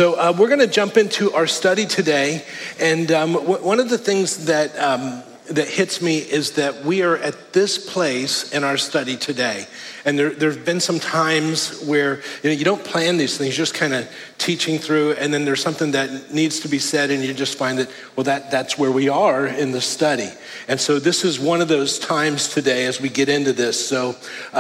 We're going to jump into our study today, and one of the things that hits me is that we are at this place in our study today. And there've been some times where you don't plan these things, you're just kind of teaching through, and then there's something that needs to be said, and you just find that, well, that's where we are in the study. And so this is one of those times today as we get into this. So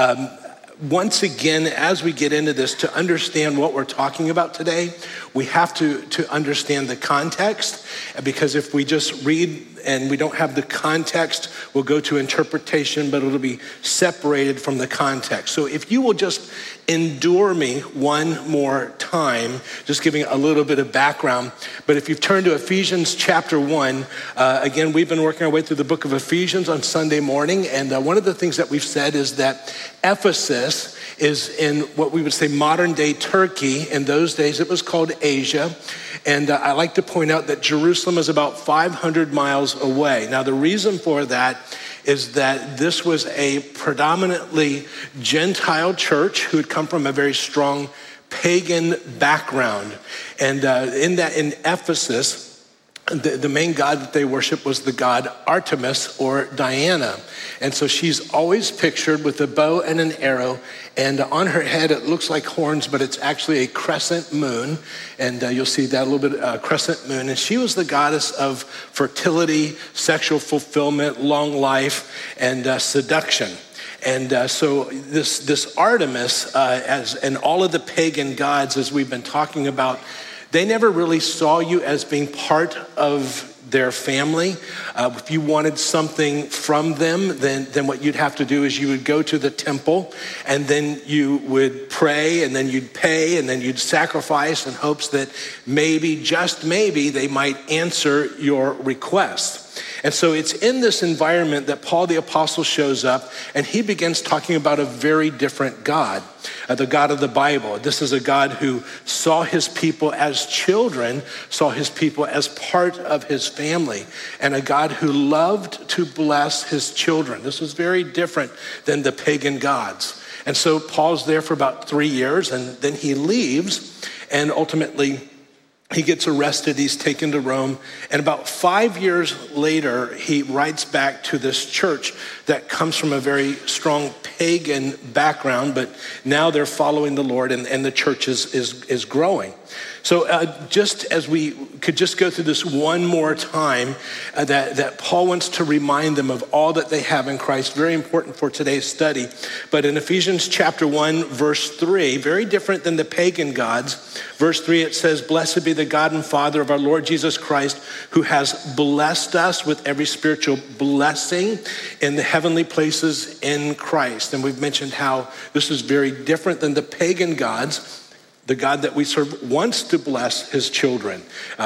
once again, as we get into this, to understand what we're talking about today, we have to understand the context, because if we just read and we don't have the context, we'll go to interpretation, but it'll be separated from the context. So if you will just endure me one more time, just giving a little bit of background. But if you've turned to Ephesians chapter 1, again, we've been working our way through the book of Ephesians on Sunday morning. And one of the things that we've said is that Ephesus is in what we would say modern day Turkey. In those days, it was called Asia. And I like to point out that Jerusalem is about 500 miles away. Now, the reason for that is that this was a predominantly Gentile church who had come from a very strong pagan background. And in Ephesus, the main god that they worship was the god Artemis or Diana. And so she's always pictured with a bow and an arrow, and on her head it looks like horns, but it's actually a crescent moon. And you'll see that a little bit, crescent moon. And she was the goddess of fertility, sexual fulfillment, long life, and seduction. And so this Artemis, and all of the pagan gods, as we've been talking about, they never really saw you as being part of their family. If you wanted something from them, then what you'd have to do is you would go to the temple, and then you would pray, and then you'd pay, and then you'd sacrifice in hopes that maybe, just maybe, they might answer your request. And so it's in this environment that Paul the Apostle shows up, and he begins talking about a very different God, the God of the Bible. This is a God who saw his people as children, saw his people as part of his family, and a God who loved to bless his children. This was very different than the pagan gods. And so Paul's there for about 3 years, and then he leaves, and ultimately he gets arrested, he's taken to Rome, and about 5 years later, he writes back to this church that comes from a very strong pagan background, but now they're following the Lord, and the church is growing. So just as we could just go through this one more time, that Paul wants to remind them of all that they have in Christ, very important for today's study. But in Ephesians chapter 1, verse 3, very different than the pagan gods. Verse 3, it says, "Blessed be the God and Father of our Lord Jesus Christ, who has blessed us with every spiritual blessing in the heavenly places in Christ." And we've mentioned how this is very different than the pagan gods. The God that we serve wants to bless his children,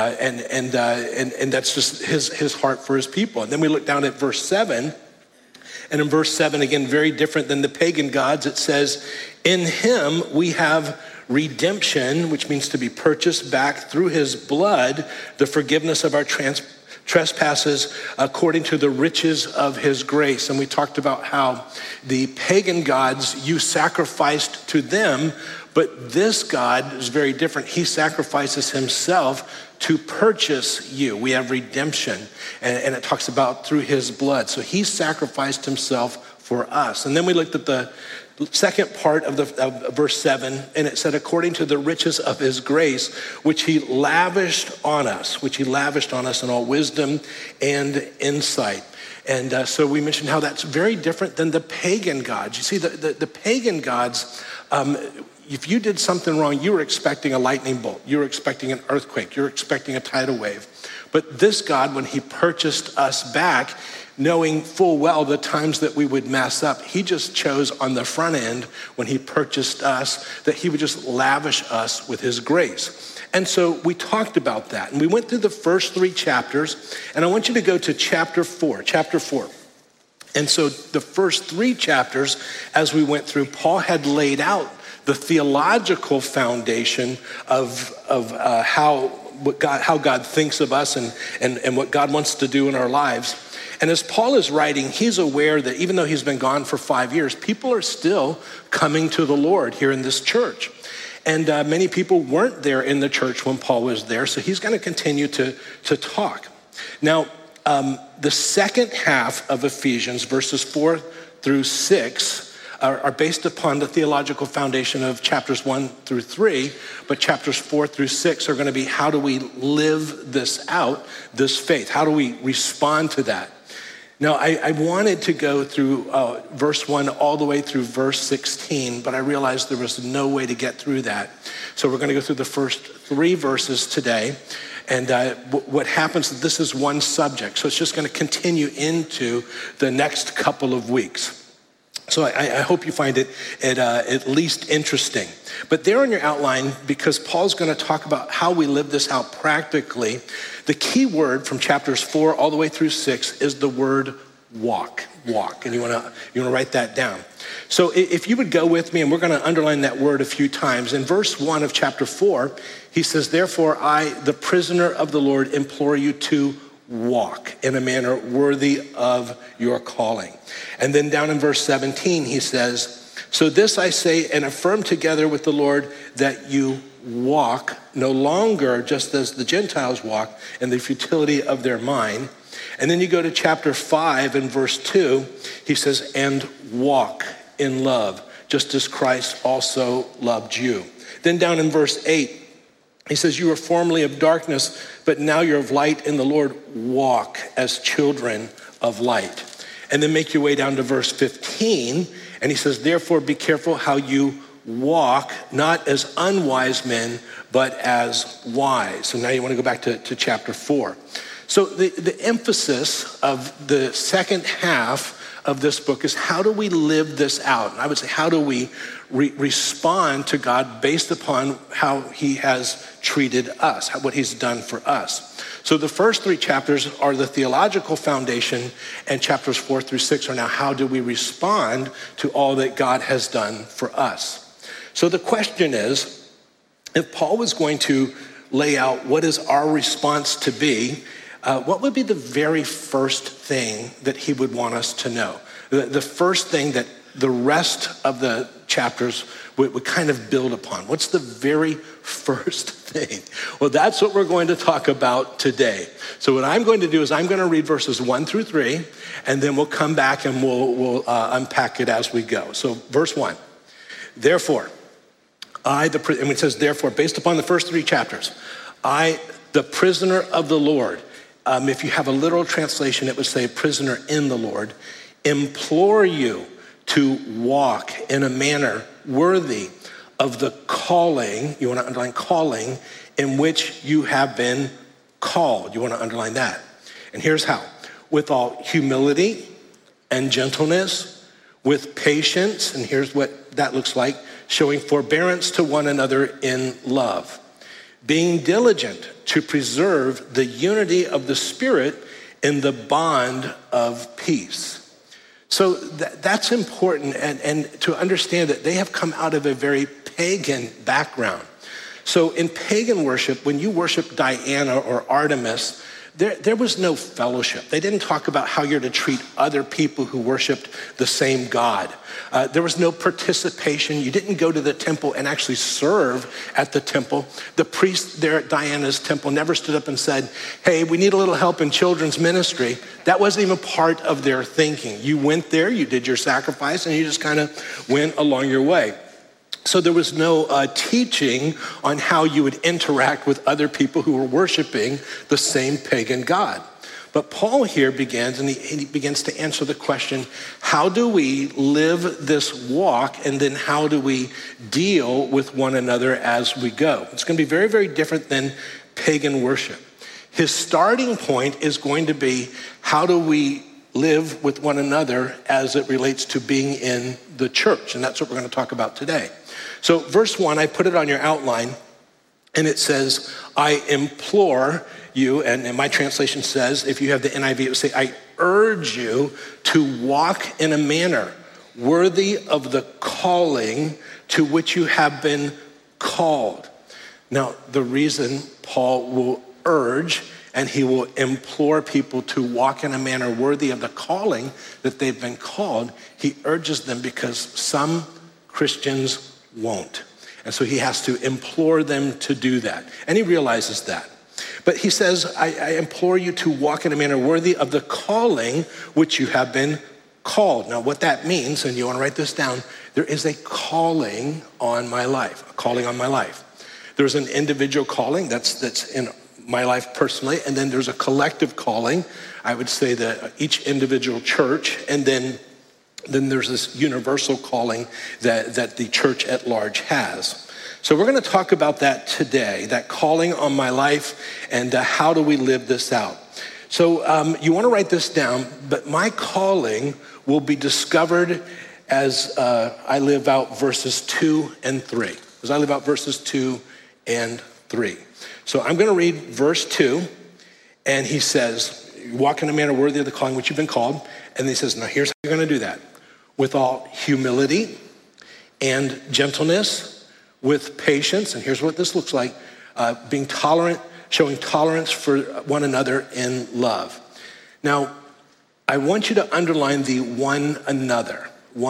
and that's just his heart for his people. And then we look down at verse 7, and in verse 7, again, very different than the pagan gods, it says, "In him we have redemption," which means to be purchased back through his blood, the forgiveness of our trespasses according to the riches of his grace. And we talked about how the pagan gods, you sacrificed to them, but this God is very different. He sacrifices himself to purchase you. We have redemption, and it talks about through his blood. So he sacrificed himself for us. And then we looked at the second part of verse 7, and it said, "According to the riches of his grace, which he lavished on us in all wisdom and insight." And so we mentioned how that's very different than the pagan gods. You see, the pagan gods, if you did something wrong, you were expecting a lightning bolt. You were expecting an earthquake. You were expecting a tidal wave. But this God, when he purchased us back, knowing full well the times that we would mess up, he just chose on the front end when he purchased us that he would just lavish us with his grace. And so we talked about that. And we went through the first 3 chapters. And I want you to go to chapter 4. And so the first 3 chapters, as we went through, Paul had laid out the theological foundation of how God thinks of us and what God wants to do in our lives. And as Paul is writing, he's aware that even though he's been gone for 5 years, people are still coming to the Lord here in this church. And many people weren't there in the church when Paul was there, so he's going to continue to talk. Now, the second half of Ephesians, verses 4 through 6, are based upon the theological foundation of chapters 1 through 3, but chapters 4 through 6 are going to be how do we live this out, this faith? How do we respond to that? Now, I wanted to go through verse 1 all the way through verse 16, but I realized there was no way to get through that. So we're going to go through the first 3 verses today. And what happens is this is one subject, so it's just going to continue into the next couple of weeks. So I hope you find it at least interesting. But there in your outline, because Paul's going to talk about how we live this out practically, the key word from chapters 4 all the way through 6 is the word walk. And you want to write that down. So if you would go with me, and we're going to underline that word a few times. In verse 1 of chapter 4, he says, "Therefore I, the prisoner of the Lord, implore you to walk in a manner worthy of your calling." And then down in verse 17, he says, "So this I say and affirm together with the Lord, that you walk no longer just as the Gentiles walk in the futility of their mind." And then you go to chapter 5 and verse 2, he says, "And walk in love, just as Christ also loved you." Then down in verse 8, he says, "You were formerly of darkness, but now you're of light in the Lord. Walk as children of light." And then make your way down to verse 15, and he says, "Therefore be careful how you walk, not as unwise men, but as wise." So now you want to go back to chapter 4. So the emphasis of the second half of this book is how do we live this out? And I would say, how do we respond to God based upon how he has treated us, what he's done for us? So the first 3 chapters are the theological foundation, and chapters 4 through 6 are now how do we respond to all that God has done for us? So the question is, if Paul was going to lay out what is our response to be, what would be the very first thing that he would want us to know? The first thing that the rest of the chapters would kind of build upon. What's the very first thing? Well, that's what we're going to talk about today. So what I'm going to do is I'm going to read verses 1 through 3, and then we'll come back and we'll unpack it as we go. So verse 1, "Therefore, and it says therefore, based upon the first 3 chapters, I, the prisoner of the Lord," if you have a literal translation, it would say prisoner in the Lord, "implore you to walk in a manner worthy of the calling," you want to underline calling, "in which you have been called." You want to underline that. And here's how: with all humility and gentleness, with patience, and here's what that looks like, showing forbearance to one another in love, being diligent to preserve the unity of the Spirit in the bond of peace. So that's important, and to understand that they have come out of a very pagan background. So in pagan worship, when you worship Diana or Artemis, there was no fellowship. They didn't talk about how you're to treat other people who worshiped the same God. There was no participation. You didn't go to the temple and actually serve at the temple. The priest there at Diana's temple never stood up and said, "Hey, we need a little help in children's ministry." That wasn't even part of their thinking. You went there, you did your sacrifice, and you just kind of went along your way. So there was no teaching on how you would interact with other people who were worshiping the same pagan God. But Paul here begins, and he begins to answer the question, how do we live this walk, and then how do we deal with one another as we go? It's going to be very, very different than pagan worship. His starting point is going to be, how do we live with one another as it relates to being in the church? And that's what we're going to talk about today. So verse 1, I put it on your outline, and it says, I implore you, and my translation says, if you have the NIV, it would say, I urge you to walk in a manner worthy of the calling to which you have been called. Now, the reason Paul will urge and he will implore people to walk in a manner worthy of the calling that they've been called, he urges them because some Christians won't. And so he has to implore them to do that. And he realizes that. But he says, I implore you to walk in a manner worthy of the calling which you have been called. Now, what that means, and you want to write this down, there is a calling on my life, a calling on my life. There's an individual calling that's in my life personally, and then there's a collective calling. I would say that each individual church, and then there's this universal calling that the church at large has. So we're going to talk about that today, that calling on my life, and how do we live this out. So you want to write this down, but my calling will be discovered as I live out verses 2 and 3. As I live out verses 2 and 3. So I'm going to read verse 2, and he says, walk in a manner worthy of the calling which you've been called. And he says, now here's how you're going to do that. With all humility and gentleness, with patience, and here's what this looks like, being tolerant, showing tolerance for one another in love. Now, I want you to underline the one another,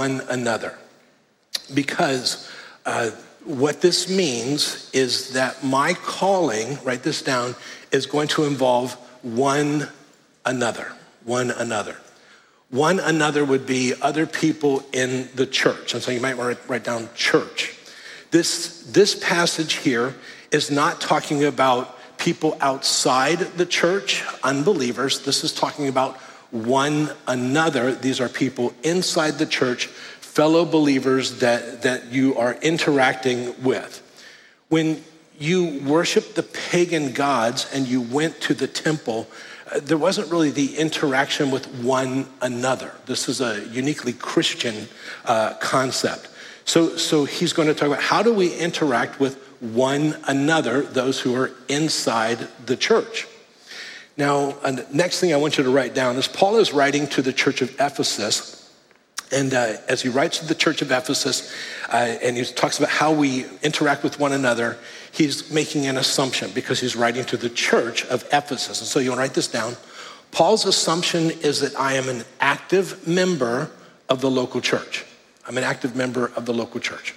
because what this means is that my calling, write this down, is going to involve one another. One another would be other people in the church. And so you might want to write down church. This passage here is not talking about people outside the church, unbelievers. This is talking about one another. These are people inside the church, fellow believers that you are interacting with. When you worship the pagan gods and you went to the temple, there wasn't really the interaction with one another. This is a uniquely Christian concept. So he's going to talk about how do we interact with one another, those who are inside the church. Now, the next thing I want you to write down is Paul is writing to the church of Ephesus. And as he writes to the church of Ephesus, and he talks about how we interact with one another, he's making an assumption because he's writing to the church of Ephesus. And so you want to write this down. Paul's assumption is that I am an active member of the local church. I'm an active member of the local church.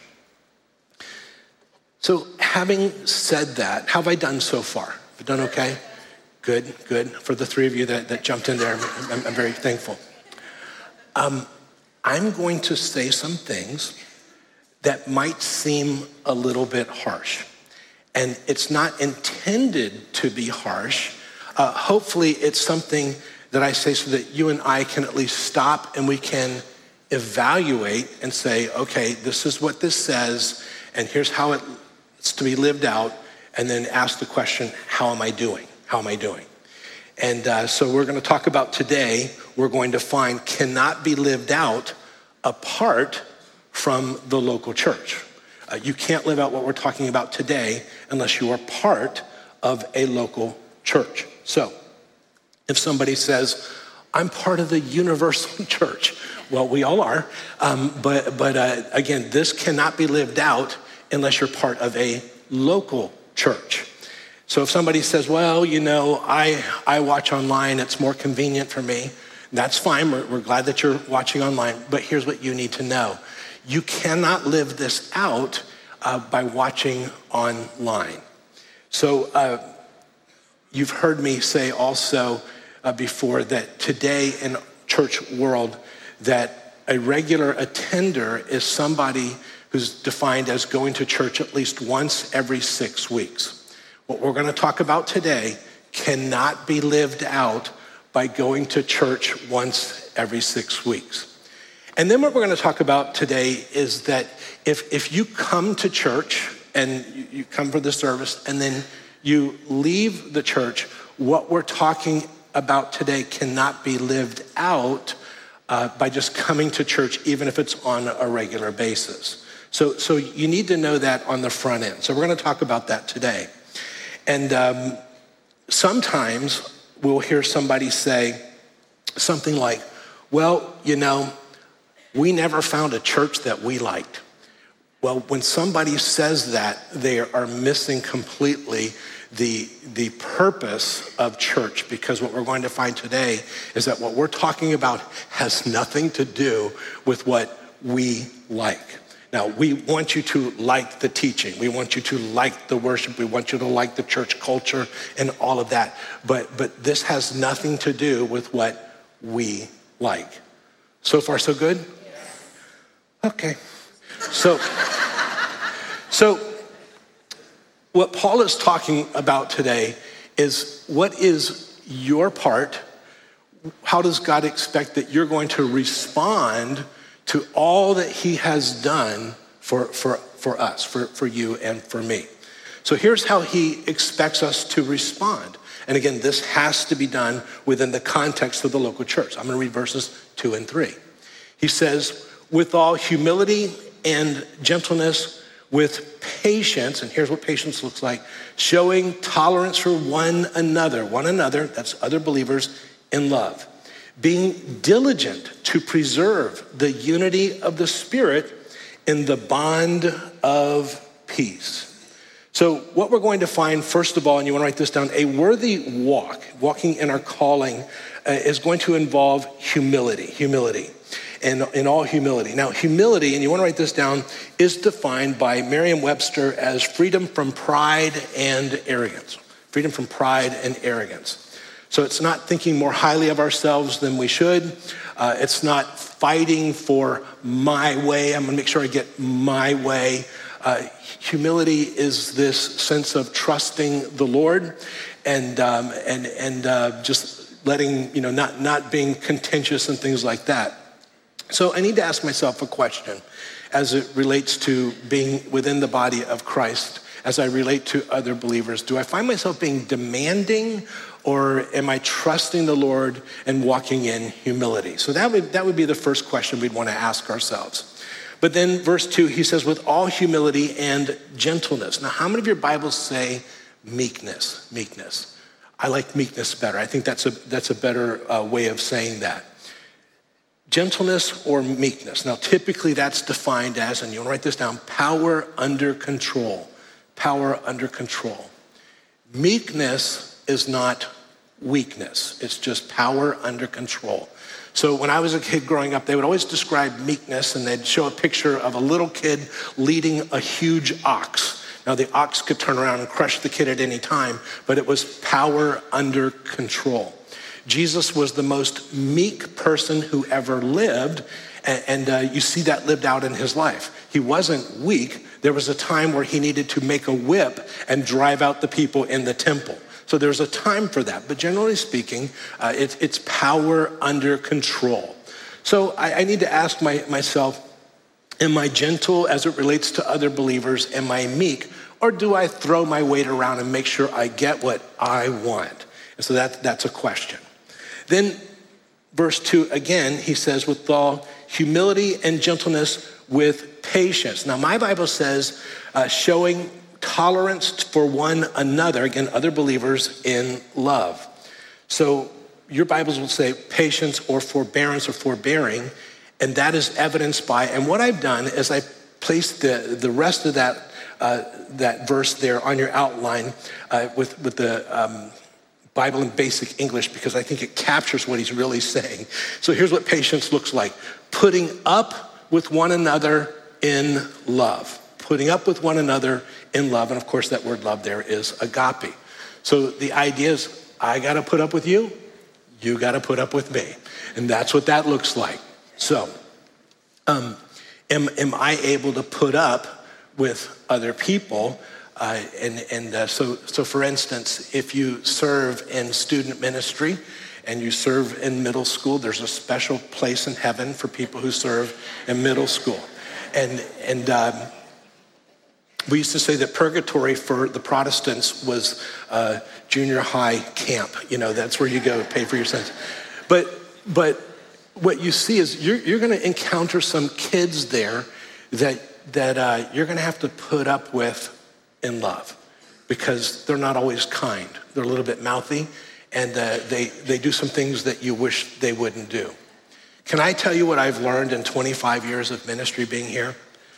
So having said that, how have I done so far? Have I done okay? Good. For the three of you that jumped in there, I'm very thankful. I'm going to say some things that might seem a little bit harsh. And it's not intended to be harsh. Hopefully it's something that I say so that you and I can at least stop and we can evaluate and say, okay, this is what this says, and here's how it's to be lived out, and then ask the question, how am I doing? And so we're going to talk about today, we're going to find cannot be lived out apart from the local church. You can't live out what we're talking about today unless you are part of a local church. So if somebody says, I'm part of the universal church, well, we all are, but again, this cannot be lived out unless you're part of a local church. So if somebody says, well, I watch online, it's more convenient for me, that's fine, we're glad that you're watching online, but here's what you need to know. You cannot live this out by watching online. So you've heard me say also before that today in church world, that a regular attender is somebody who's defined as going to church at least once every 6 weeks. What we're going to talk about today cannot be lived out by going to church once every 6 weeks. And then what we're going to talk about today is that if you come to church and you come for the service and then you leave the church, what we're talking about today cannot be lived out by just coming to church, even if it's on a regular basis. So you need to know that on the front end. So we're going to talk about that today. And sometimes we'll hear somebody say something like, well, we never found a church that we liked. Well, when somebody says that, they are missing completely the purpose of church, because what we're going to find today is that what we're talking about has nothing to do with what we like. Now, we want you to like the teaching. We want you to like the worship. We want you to like the church culture and all of that. But this has nothing to do with what we like. So far, so good? Okay. So what Paul is talking about today is, what is your part? How does God expect that you're going to respond to all that he has done for us, for you and for me? So here's how he expects us to respond. And again, this has to be done within the context of the local church. I'm going to read verses 2 and 3. He says, with all humility and gentleness, with patience, and here's what patience looks like, showing tolerance for one another, that's other believers, in love, being diligent to preserve the unity of the Spirit in the bond of peace. So what we're going to find, first of all, and you want to write this down, a worthy walking in our calling is going to involve humility. And in all humility. Now, humility, and you want to write this down, is defined by Merriam-Webster as freedom from pride and arrogance. Freedom from pride and arrogance. So it's not thinking more highly of ourselves than we should. It's not fighting for my way. I'm going to make sure I get my way. Humility is this sense of trusting the Lord and just letting, not being contentious and things like that. So I need to ask myself a question as it relates to being within the body of Christ, as I relate to other believers. Do I find myself being demanding, or am I trusting the Lord and walking in humility? So that would be the first question we'd want to ask ourselves. But then verse 2, he says, with all humility and gentleness. Now, how many of your Bibles say meekness? Meekness. I like meekness better. I think that's a better way of saying that. Gentleness or meekness. Now, typically that's defined as, and you want to write this down, power under control. Power under control. Meekness is not weakness. It's just power under control. So when I was a kid growing up, they would always describe meekness, and they'd show a picture of a little kid leading a huge ox. Now, the ox could turn around and crush the kid at any time, but it was power under control. Jesus was the most meek person who ever lived, and you see that lived out in his life. He wasn't weak. There was a time where he needed to make a whip and drive out the people in the temple. So there's a time for that. But generally speaking, it's power under control. So I need to ask myself, am I gentle as it relates to other believers? Am I meek? Or do I throw my weight around and make sure I get what I want? And so that's a question. Then verse 2, again, he says, with all humility and gentleness, with patience. Now, my Bible says showing tolerance for one another, again, other believers, in love. So your Bibles will say patience or forbearance or forbearing, and that is evidenced by, and what I've done is I placed the rest of that verse there on your outline with the Bible in basic English, because I think it captures what he's really saying. So here's what patience looks like. Putting up with one another in love. Putting up with one another in love. And of course, that word love there is agape. So the idea is, I got to put up with you. You got to put up with me. And that's what that looks like. So am I able to put up with other people? So for instance, if you serve in student ministry and you serve in middle school, there's a special place in heaven for people who serve in middle school. And we used to say that purgatory for the Protestants was junior high camp. That's where you go pay for your sins. But what you see is you're going to encounter some kids there that you're going to have to put up with in love, because they're not always kind. They're a little bit mouthy, and they do some things that you wish they wouldn't do. Can I tell you what I've learned in 25 years of ministry being here?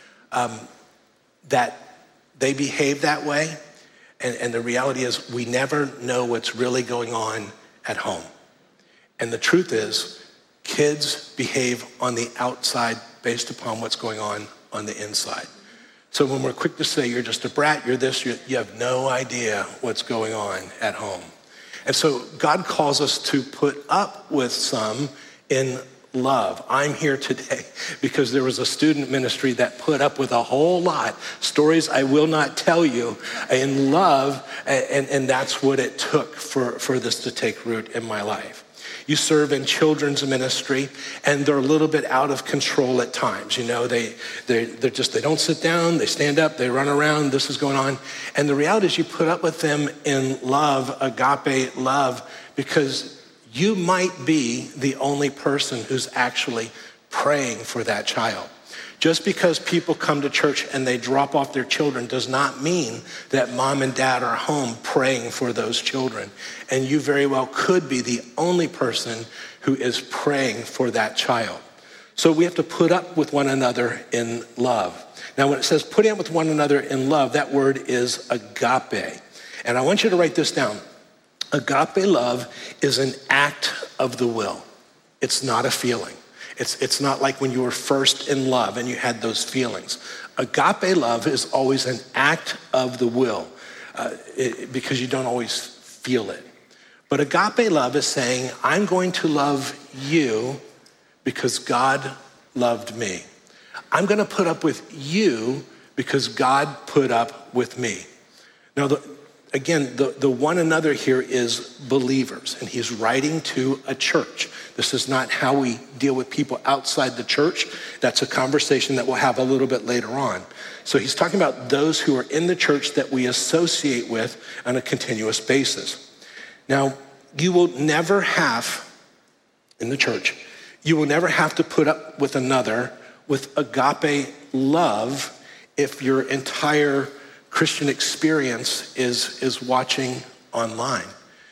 That they behave that way, and the reality is we never know what's really going on at home. And the truth is, kids behave on the outside based upon what's going on on the inside. So when we're quick to say you're just a brat, you're this, you have no idea what's going on at home. And so God calls us to put up with some in love. I'm here today because there was a student ministry that put up with a whole lot, stories I will not tell you, in love, and that's what it took for this to take root in my life. You serve in children's ministry, and they're a little bit out of control at times. You know, they don't sit down, they stand up, they run around, this is going on. And the reality is you put up with them in love, agape love, because you might be the only person who's actually praying for that child. Just because people come to church and they drop off their children does not mean that mom and dad are home praying for those children. And you very well could be the only person who is praying for that child. So we have to put up with one another in love. Now, when it says putting up with one another in love, that word is agape. And I want you to write this down. Agape love is an act of the will. It's not a feeling. It's not like when you were first in love and you had those feelings. Agape love is always an act of the will because you don't always feel it. But agape love is saying, I'm going to love you because God loved me. I'm going to put up with you because God put up with me. Now, the one another here is believers, and he's writing to a church. This is not how we deal with people outside the church. That's a conversation that we'll have a little bit later on. So he's talking about those who are in the church that we associate with on a continuous basis. Now, you will never have, in the church, you will never have to put up with another with agape love if your entire Christian experience is watching online,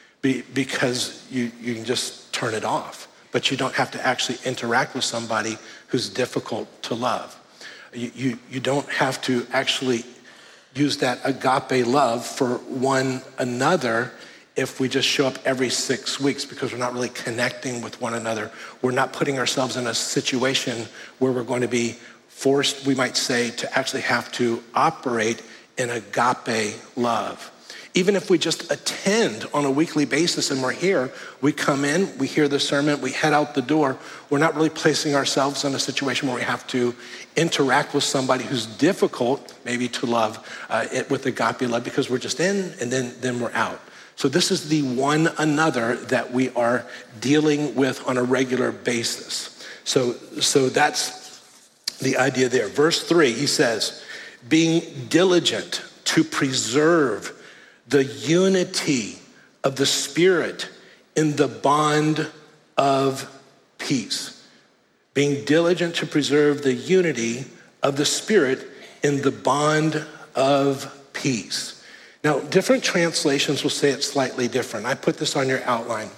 because you can just turn it off, but you don't have to actually interact with somebody who's difficult to love. You don't have to actually use that agape love for one another if we just show up every 6 weeks, because we're not really connecting with one another. We're not putting ourselves in a situation where we're going to be forced, we might say, to actually have to operate in agape love. Even if we just attend on a weekly basis and we're here, we come in, we hear the sermon, we head out the door, we're not really placing ourselves in a situation where we have to interact with somebody who's difficult maybe to love with agape love, because we're just in and then we're out. So this is the one another that we are dealing with on a regular basis. So that's the idea there. Verse 3, he says, being diligent to preserve the unity of the Spirit in the bond of peace. Being diligent to preserve the unity of the Spirit in the bond of peace. Now, different translations will say it slightly different. I put this on your outline.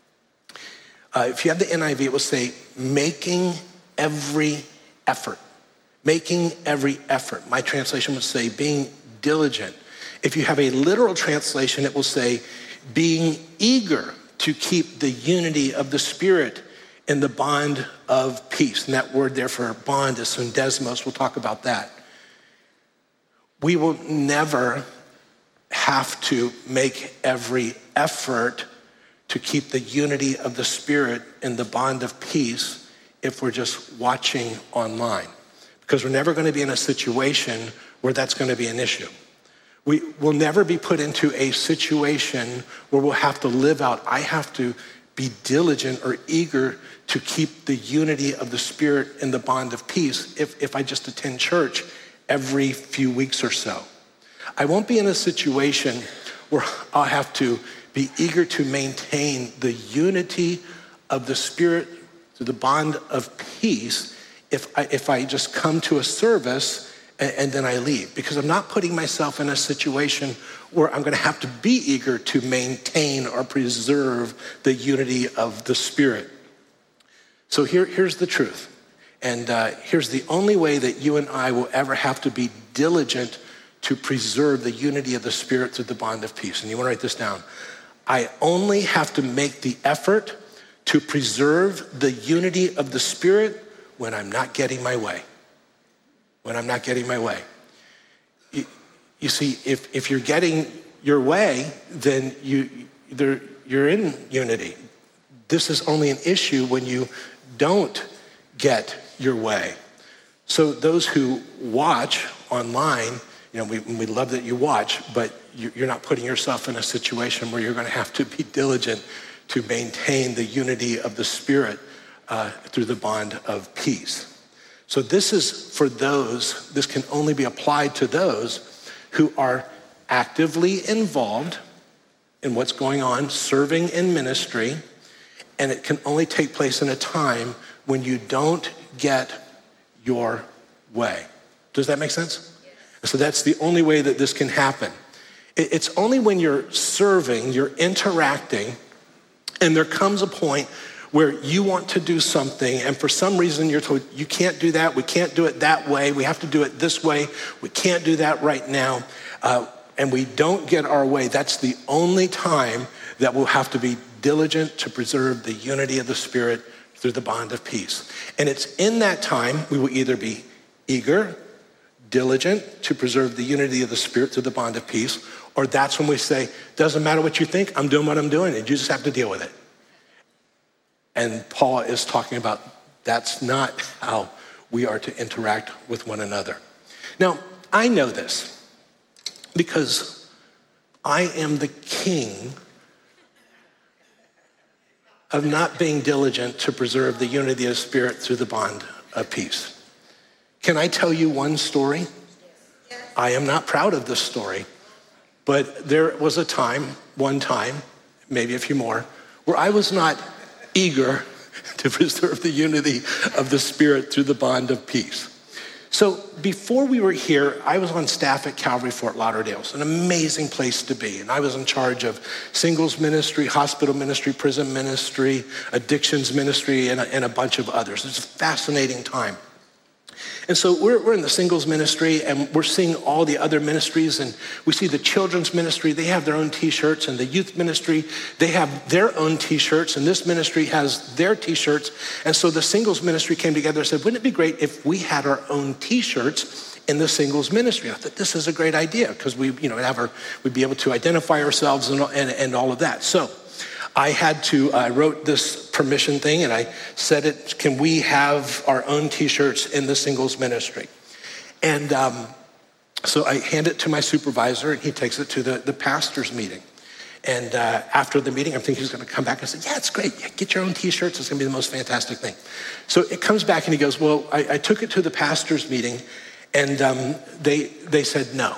If you have the NIV, it will say, making every effort. Making every effort. My translation would say being diligent. If you have a literal translation, it will say being eager to keep the unity of the Spirit in the bond of peace. And that word there for bond is syndesmos. We'll talk about that. We will never have to make every effort to keep the unity of the Spirit in the bond of peace if we're just watching online. Because we're never going to be in a situation where that's going to be an issue. We will never be put into a situation where we'll have to live out, I have to be diligent or eager to keep the unity of the Spirit in the bond of peace if I just attend church every few weeks or so. I won't be in a situation where I'll have to be eager to maintain the unity of the Spirit through the bond of peace if I just come to a service and then I leave, because I'm not putting myself in a situation where I'm going to have to be eager to maintain or preserve the unity of the Spirit. So here's the truth. And here's the only way that you and I will ever have to be diligent to preserve the unity of the Spirit through the bond of peace. And you want to write this down. I only have to make the effort to preserve the unity of the Spirit when I'm not getting my way. when I'm not getting my way. You see, if you're getting your way, then you're in unity. This is only an issue when you don't get your way. So those who watch online, we love that you watch, but you're not putting yourself in a situation where you're going to have to be diligent to maintain the unity of the Spirit through the bond of peace. So this can only be applied to those who are actively involved in what's going on, serving in ministry, and it can only take place in a time when you don't get your way. Does that make sense? Yes. So that's the only way that this can happen. It's only when you're serving, you're interacting, and there comes a point where you want to do something, and for some reason you're told, you can't do that, we can't do it that way, we have to do it this way, we can't do that right now, and we don't get our way. That's the only time that we'll have to be diligent to preserve the unity of the Spirit through the bond of peace. And it's in that time we will either be eager, diligent to preserve the unity of the Spirit through the bond of peace, or that's when we say, doesn't matter what you think, I'm doing what I'm doing, and you just have to deal with it. And Paul is talking about that's not how we are to interact with one another. Now, I know this because I am the king of not being diligent to preserve the unity of the Spirit through the bond of peace. Can I tell you one story? I am not proud of this story, but there was one time, maybe a few more, where I was not eager to preserve the unity of the Spirit through the bond of peace. So before we were here, I was on staff at Calvary Fort Lauderdale. It's an amazing place to be. And I was in charge of singles ministry, hospital ministry, prison ministry, addictions ministry, and a bunch of others. It's a fascinating time. And so we're in the singles ministry, and we're seeing all the other ministries, and we see the children's ministry, they have their own t-shirts, and the youth ministry, they have their own t-shirts, and this ministry has their t-shirts. And so the singles ministry came together and said, wouldn't it be great if we had our own t-shirts in the singles ministry? I thought this is a great idea, because we'd be able to identify ourselves and all of that. So I wrote this permission thing, and I said it, can we have our own t-shirts in the singles ministry? And so I hand it to my supervisor, and he takes it to the pastor's meeting. And after the meeting, I'm thinking he's gonna come back and say, yeah, it's great, yeah, get your own t-shirts, it's gonna be the most fantastic thing. So it comes back and he goes, well, I took it to the pastor's meeting, and they said no.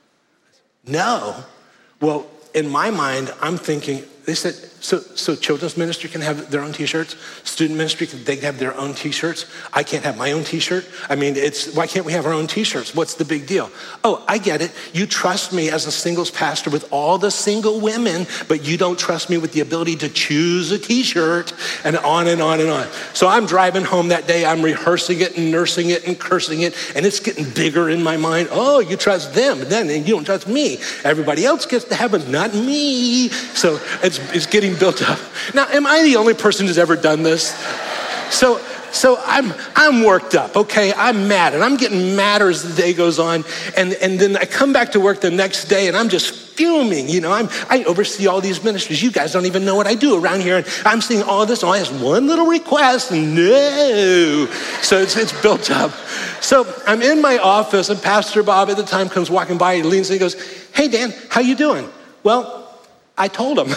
No? Well, in my mind, I'm thinking, they said, so children's ministry can have their own t-shirts, student ministry, they can have their own t-shirts. I can't have my own t-shirt. I mean, why can't we have our own t-shirts? What's the big deal? Oh, I get it. You trust me as a singles pastor with all the single women, but you don't trust me with the ability to choose a t-shirt, and on and on and on. So I'm driving home that day, I'm rehearsing it and nursing it and cursing it, and it's getting bigger in my mind. Oh, you trust them, then you don't trust me. Everybody else gets to heaven, not me. So it's getting built up. Now, am I the only person who's ever done this? So I'm worked up, okay? I'm mad, and I'm getting madder as the day goes on, and then I come back to work the next day, and I'm just fuming, I oversee all these ministries. You guys don't even know what I do around here, and I'm seeing all this, and I have one little request, and no. So it's built up. So I'm in my office, and Pastor Bob at the time comes walking by, he leans and he goes, hey, Dan, how you doing? Well, I told him.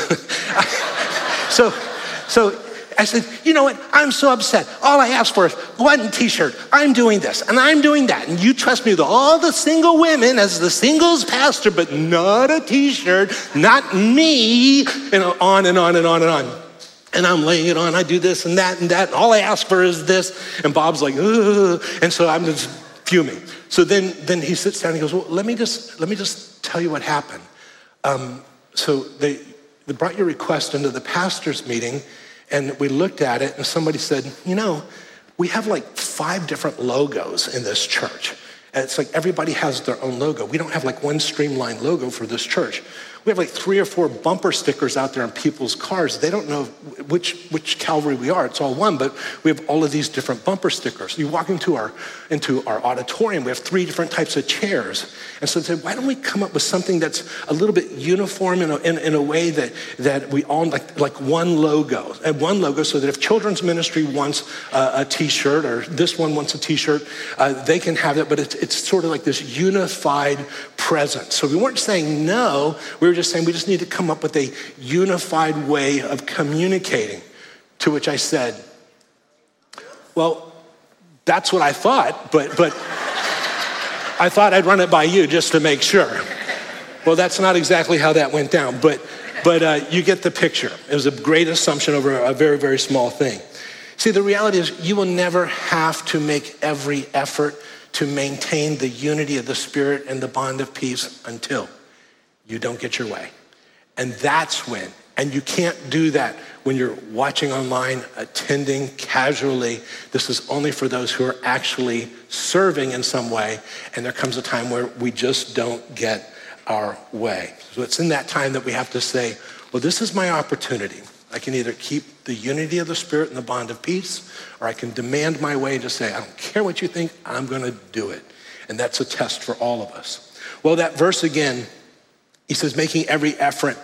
So I said, you know what? I'm so upset. All I asked for is one t-shirt. I'm doing this and I'm doing that. And you trust me with all the single women as the singles pastor, but not a t-shirt, not me, on and on and on and on. And I'm laying it on. I do this and that and that. And all I ask for is this. And Bob's like, ugh. And so I'm just fuming. So then he sits down and he goes, well, let me just tell you what happened. So they brought your request into the pastor's meeting, and we looked at it, and somebody said, we have like 5 different logos in this church. And it's like everybody has their own logo. We don't have like one streamlined logo for this church. we have like 3 or 4 bumper stickers out there on people's cars. They don't know which Calvary we are. It's all one, but we have all of these different bumper stickers. You walk into our auditorium, we have 3 different types of chairs. And so they said, why don't we come up with something that's a little bit uniform in a way that we all like one logo, and one logo, so that if children's ministry wants a t-shirt, or this one wants a t-shirt, they can have it, but it's sort of like this unified presence. So we weren't saying no, we were just saying we just need to come up with a unified way of communicating. To which I said, well, that's what I thought, but I thought I'd run it by you just to make sure. Well, that's not exactly how that went down, but you get the picture. It was a great assumption over a very, very small thing. See, the reality is you will never have to make every effort to maintain the unity of the Spirit and the bond of peace until you don't get your way. And that's when, and you can't do that when you're watching online, attending casually. This is only for those who are actually serving in some way, and there comes a time where we just don't get our way. So it's in that time that we have to say, well, this is my opportunity. I can either keep the unity of the Spirit and the bond of peace, or I can demand my way to say, I don't care what you think, I'm gonna do it. And that's a test for all of us. Well, that verse again, he says, making every effort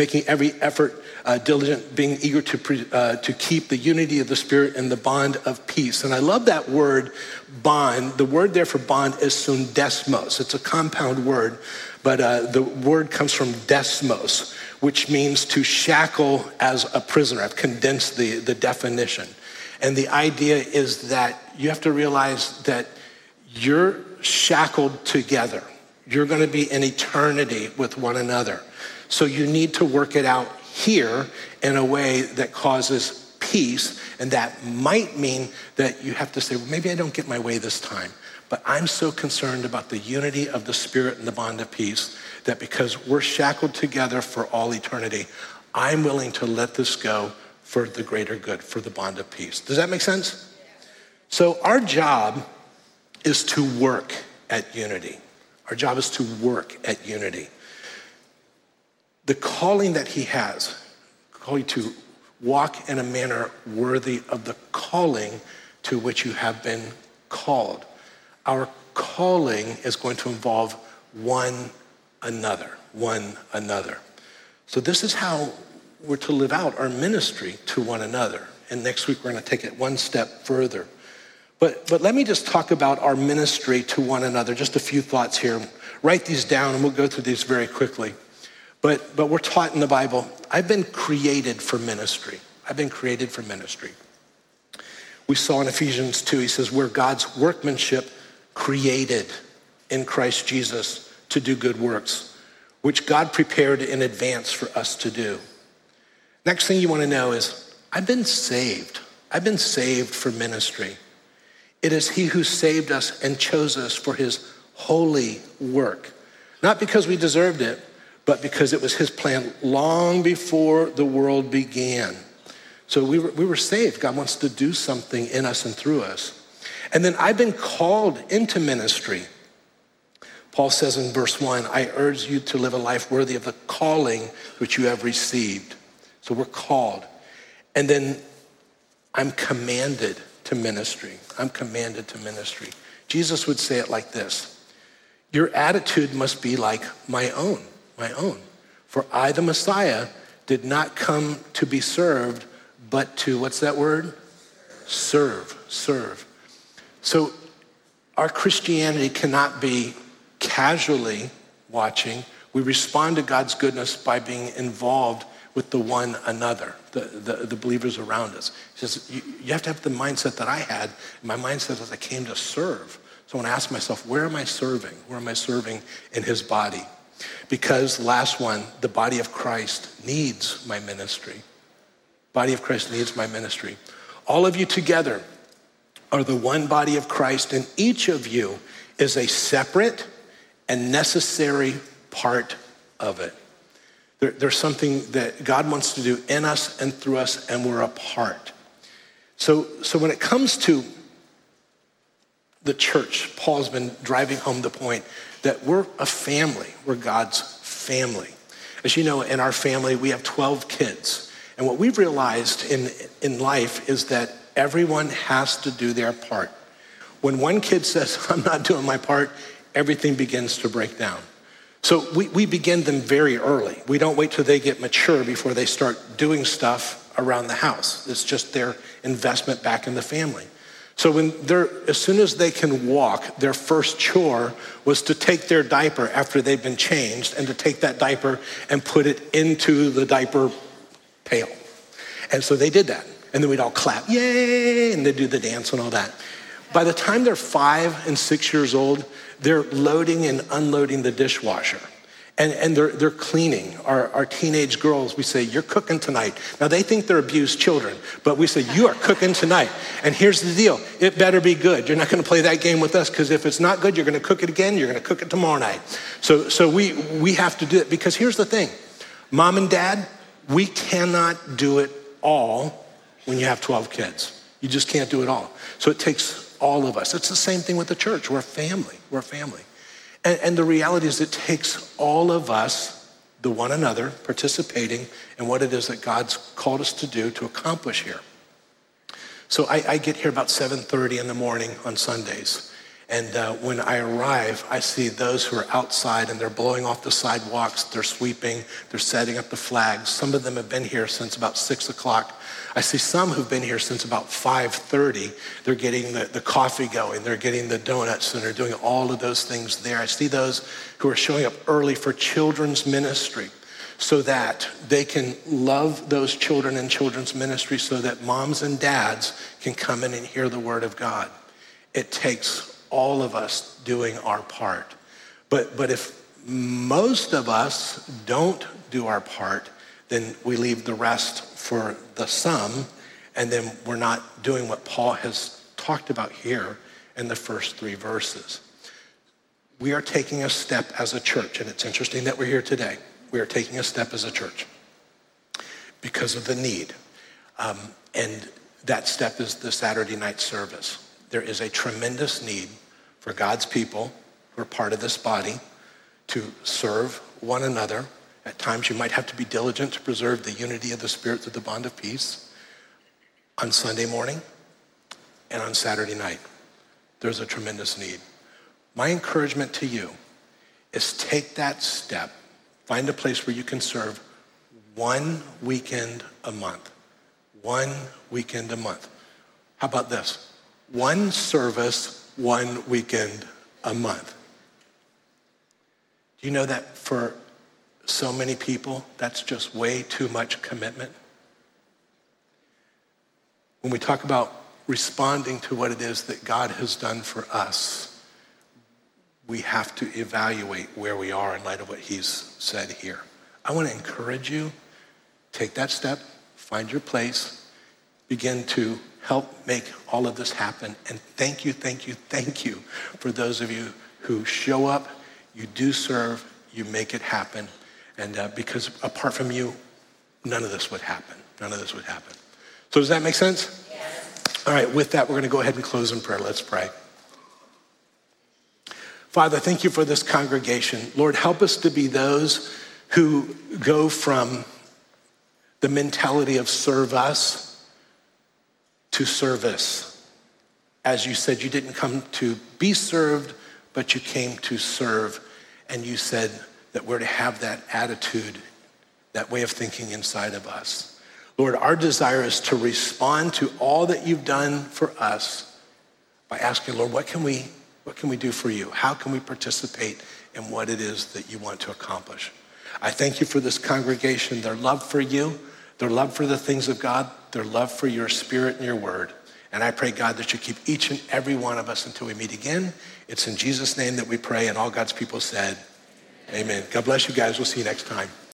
diligent, being eager to keep the unity of the Spirit and the bond of peace. And I love that word, bond. The word there for bond is sundesmos. It's a compound word, but the word comes from desmos, which means to shackle as a prisoner. I've condensed the definition. And the idea is that you have to realize that you're shackled together. You're gonna be in eternity with one another. So you need to work it out here in a way that causes peace, and that might mean that you have to say, well, maybe I don't get my way this time, but I'm so concerned about the unity of the Spirit and the bond of peace that because we're shackled together for all eternity, I'm willing to let this go for the greater good, for the bond of peace. Does that make sense? So our job is to work at unity. Our job is to work at unity. The calling that he has, calling to walk in a manner worthy of the calling to which you have been called. Our calling is going to involve one another. So this is how we're to live out our ministry to one another. And next week we're going to take it one step further. But let me just talk about our ministry to one another. Just a few thoughts here. Write these down and we'll go through these very quickly. But we're taught in the Bible, I've been created for ministry. We saw in Ephesians 2, he says, we're God's workmanship created in Christ Jesus to do good works, which God prepared in advance for us to do. Next thing you want to know is, I've been saved. I've been saved for ministry. It is he who saved us and chose us for his holy work. Not because we deserved it, but because it was his plan long before the world began. So we were saved. God wants to do something in us and through us. And then I've been called into ministry. Paul says in verse 1, I urge you to live a life worthy of the calling which you have received. So we're called. And then I'm commanded to ministry. Jesus would say it like this. Your attitude must be like my own. For I, the Messiah, did not come to be served, but to, what's that word? Serve. So our Christianity cannot be casually watching. We respond to God's goodness by being involved with the one another, the believers around us. He says, you have to have the mindset that I had. My mindset is I came to serve. So I want to ask myself, where am I serving? Where am I serving in his body? Because last one, the body of Christ needs my ministry. Body of Christ needs my ministry. All of you together are the one body of Christ, and each of you is a separate and necessary part of it. There's something that God wants to do in us and through us, and we're a part. So when it comes to the church, Paul's been driving home the point that we're a family. We're God's family. As you know, in our family, we have 12 kids. And what we've realized in life is that everyone has to do their part. When one kid says, I'm not doing my part, everything begins to break down. So we begin them very early. We don't wait till they get mature before they start doing stuff around the house. It's just their investment back in the family. So as soon as they can walk, their first chore was to take their diaper after they've been changed and to take that diaper and put it into the diaper pail. And so they did that. And then we'd all clap, yay, and they'd do the dance and all that. By the time they're 5 and 6 years old, they're loading and unloading the dishwasher. And they're cleaning. Our teenage girls, we say, you're cooking tonight. Now they think they're abused children, but we say, you are cooking tonight. And here's the deal, it better be good. You're not gonna play that game with us, because if it's not good, you're gonna cook it again, you're gonna cook it tomorrow night. So we have to do it, because here's the thing, Mom and Dad, we cannot do it all when you have 12 kids. You just can't do it all. So it takes all of us. It's the same thing with the church. We're a family. And the reality is it takes all of us, the one another, participating in what it is that God's called us to do to accomplish here. So I get here about 7:30 in the morning on Sundays. And when I arrive, I see those who are outside and they're blowing off the sidewalks, they're sweeping, they're setting up the flags. Some of them have been here since about 6 o'clock. I see some who've been here since about 5:30. They're getting the coffee going, they're getting the donuts, and they're doing all of those things there. I see those who are showing up early for children's ministry so that they can love those children in children's ministry so that moms and dads can come in and hear the word of God. It takes all of us doing our part. But if most of us don't do our part, then we leave the rest for the some, and then we're not doing what Paul has talked about here in the first 3 verses. We are taking a step as a church, and it's interesting that we're here today. We are taking a step as a church because of the need. And that step is the Saturday night service. There is a tremendous need for God's people who are part of this body to serve one another. At times you might have to be diligent to preserve the unity of the Spirit through the bond of peace. On Sunday morning and on Saturday night, there's a tremendous need. My encouragement to you is take that step. Find a place where you can serve 1 weekend a month. 1 weekend a month. How about this? 1 service, 1 weekend a month. Do you know that for so many people, that's just way too much commitment? When we talk about responding to what it is that God has done for us, we have to evaluate where we are in light of what he's said here. I want to encourage you, take that step, find your place, begin to help make all of this happen. And thank you for those of you who show up, you do serve, you make it happen. And because apart from you, none of this would happen. So does that make sense? Yes. All right, with that, we're gonna go ahead and close in prayer. Let's pray. Father, thank you for this congregation. Lord, help us to be those who go from the mentality of serve us to service. As you said, you didn't come to be served, but you came to serve. And you said that we're to have that attitude, that way of thinking inside of us. Lord, our desire is to respond to all that you've done for us by asking, Lord, what can we do for you? How can we participate in what it is that you want to accomplish? I thank you for this congregation, their love for you, their love for the things of God, their love for your Spirit and your word. And I pray, God, that you keep each and every one of us until we meet again. It's in Jesus' name that we pray, and all God's people said, amen. God bless you guys. We'll see you next time.